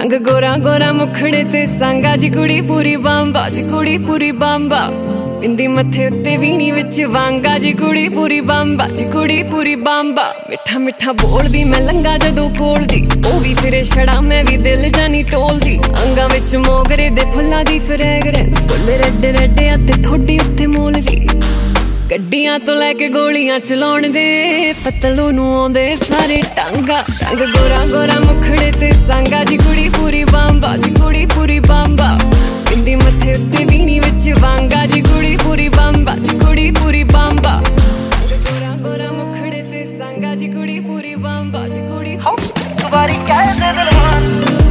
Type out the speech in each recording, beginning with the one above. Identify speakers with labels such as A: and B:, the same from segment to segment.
A: रंग गोरा गोरा मुखड़े ते सांगा जी कुड़ी पूरी बांबा जी कुड़ी पूरी बांबा बिंदी मथे उत्ते वीणी विच वांगा जी कुड़ी पूरी बांबा जी कुड़ी पूरी बांबा मिठा मिठा बोलदी मैं लंगा जदों कोलदी ओ भी फिरे छड़ा मैं भी दिल जानी टोलदी अंगां विच मोगरे दे फुल्लां दी फ्रैगरेंस फुੱਲ रैड रैड ते थोड़ी उत्ते मोलवी गड्डियां तो लैके गोलियां चलाउण दे पतलू नूं आउंदे सारे टांगा रंग गोरा गोरा मुखड़े ते सांगा जी कुड़ी पूरी बांबा जी कुड़ी पूरी बांबा बिंदी मथे उत्ते वीणी विच वांगा जी कुड़ी पूरी बांबा जी कुड़ी पूरी बांबा रंग गोरा गोरा मुखड़े ते सांगा जी कुड़ी पूरी बांबा जी कुड़ी
B: तुम्हारी कह दे दिलवान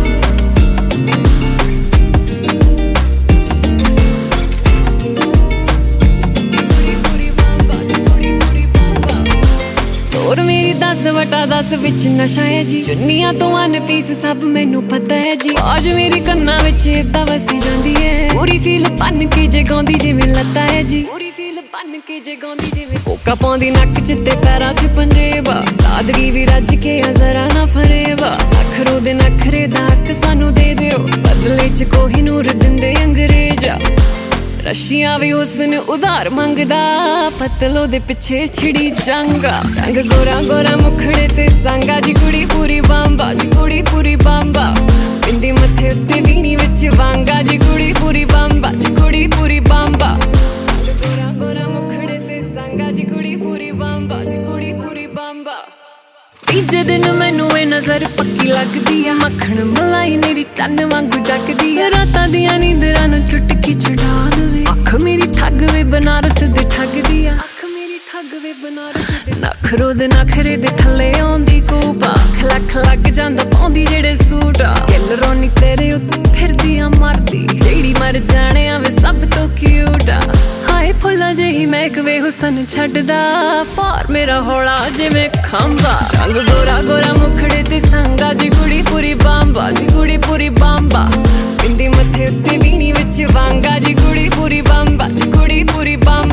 A: और मेरी 10/10 विच नशा है जी चुन्नियां तो वन पीस सब मैनू पता है जी आज मेरी कन्ना विच इदा वसी जांदी है पूरी फील बन के जे गाउंदी जिवें लता है जी पूरी फील बन के जे गाउंदी जिवें कोका पाउंदी नक च ते पैरां च पंजेबा सादगी भी रज के आ जरा ना फरेबा नखरो दे नखरे दा हक सानू दे दिओ बदले च कोहिनूर दिंदे अंग्रेजा रशिया भी हुस्न उधार मंगदा पतलो दे पिछे छिड़ी जांगा रंग गोरा गोरा मुखड़े ते सांगा जी कुड़ी पूरी बांबा जी कुड़ी पूरी बांबा बिंदी मथे उत्ते वीणी विच वांगा जी कुड़ी पूरी बांबा जी कुड़ी पूरी बांबा रंग गोरा गोरा मुखड़े ते सांगा जी कुड़ी पूरी बांबा जी कुड़ी पूरी बांबा तीजे दिन मैनू ए नजर पक्की लगदी आ मक्खण मलाई मेरी चन्न वांगू जगदी आ रातां दियां नींदरां नूं चुटकी छुड़ा देवे अख मेरी ठग वे बनारस दे ठगदी आ अख मेरी ठग वे बनारस दे नखरो दे नखरे दे थल्ले आउंदी कोबा लख लग जांदा पाउंदी जेड़े सूट आ दिल रोनी तेरे उत्ते फिरदी आ मरदी जेड़ी मर जाने आवे सब तो क्यूट आ हाय फुल्लां जेही महक वे हुसन छड्डदा पार मेरा हौला जिवें खंबा रंग गोरा गोरा मुखड़े ते सांगा जी कुड़ी पूरी बांबा जी कुड़ी पूरी बांबा बिंदी मथे उत्ते वीणी विच वांगा जी कुड़ी पूरी बांबा जी कुड़ी पूरी बांबा